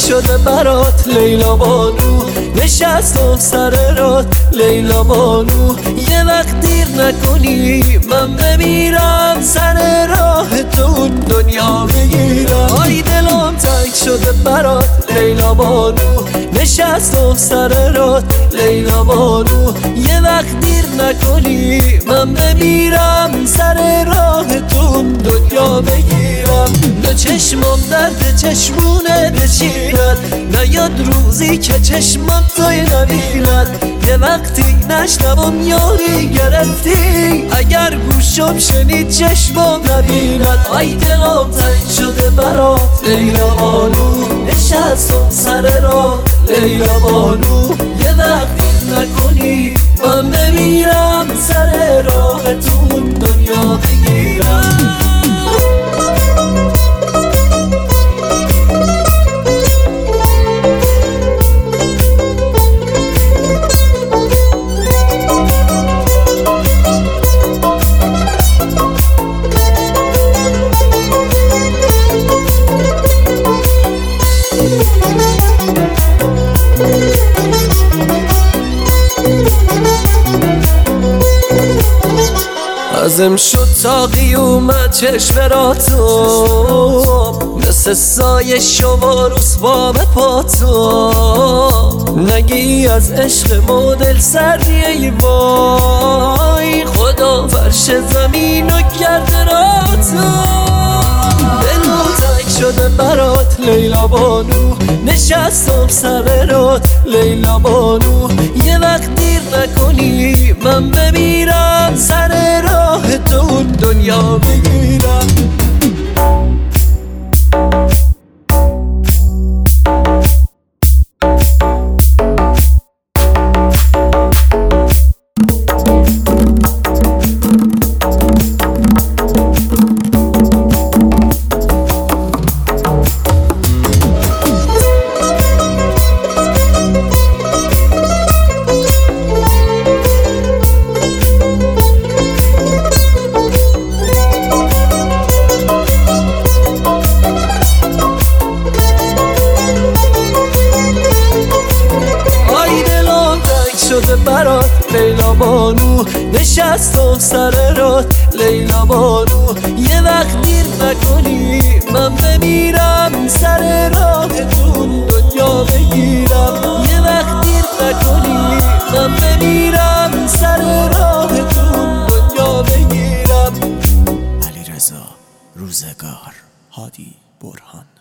شده برات لیلا بانو، نشستم سر رات لیلا بانو. یه وقت دیر نکنی من بمیرم، سر راه تو دنیا بگیرم. آی دلم تنگ شده برات لیلا بانو، نشستم سر رات لیلا بانو. یه وقت دیر نکنی من بمیرم، سر راه تو دنیا بگیرم. نه چشمم درد چشمونه نشیند، نیاد روزی که چشمم توی نبیند. یه وقتی نشنوم یاری گرفتی، اگر گوشم شنید چشمم نبیند. آی دلم تنگ شده برات لیلا بانو، نشستم سر راه لیلا بانو. یه وقتی نکنی من بمیرم، سر راه تو دنیا بگیرم. ازم شد تا قیومت چشم را تو، مثل سایه شما رسوام پا تو. نگی از عشق مدل سری ای وای، خدا فرش زمین و کرده را تو. دلم تنگ شده برات لیلا بانو، نشستم سر رات لیلا بانو. یه وقت دیر نکنی من بمیرم، سر راه تو دنیا بگیرم. شده برات لیلا بانو، نشستم سر رات لیلا بانو. یه وقت دیر نکنی من بمیرم، سر راه تو دنیا بگیرم. یه وقت دیر نکنی من بمیرم، سر راه تو دنیا بگیرم. علیرضا روزگار، هادی برهان.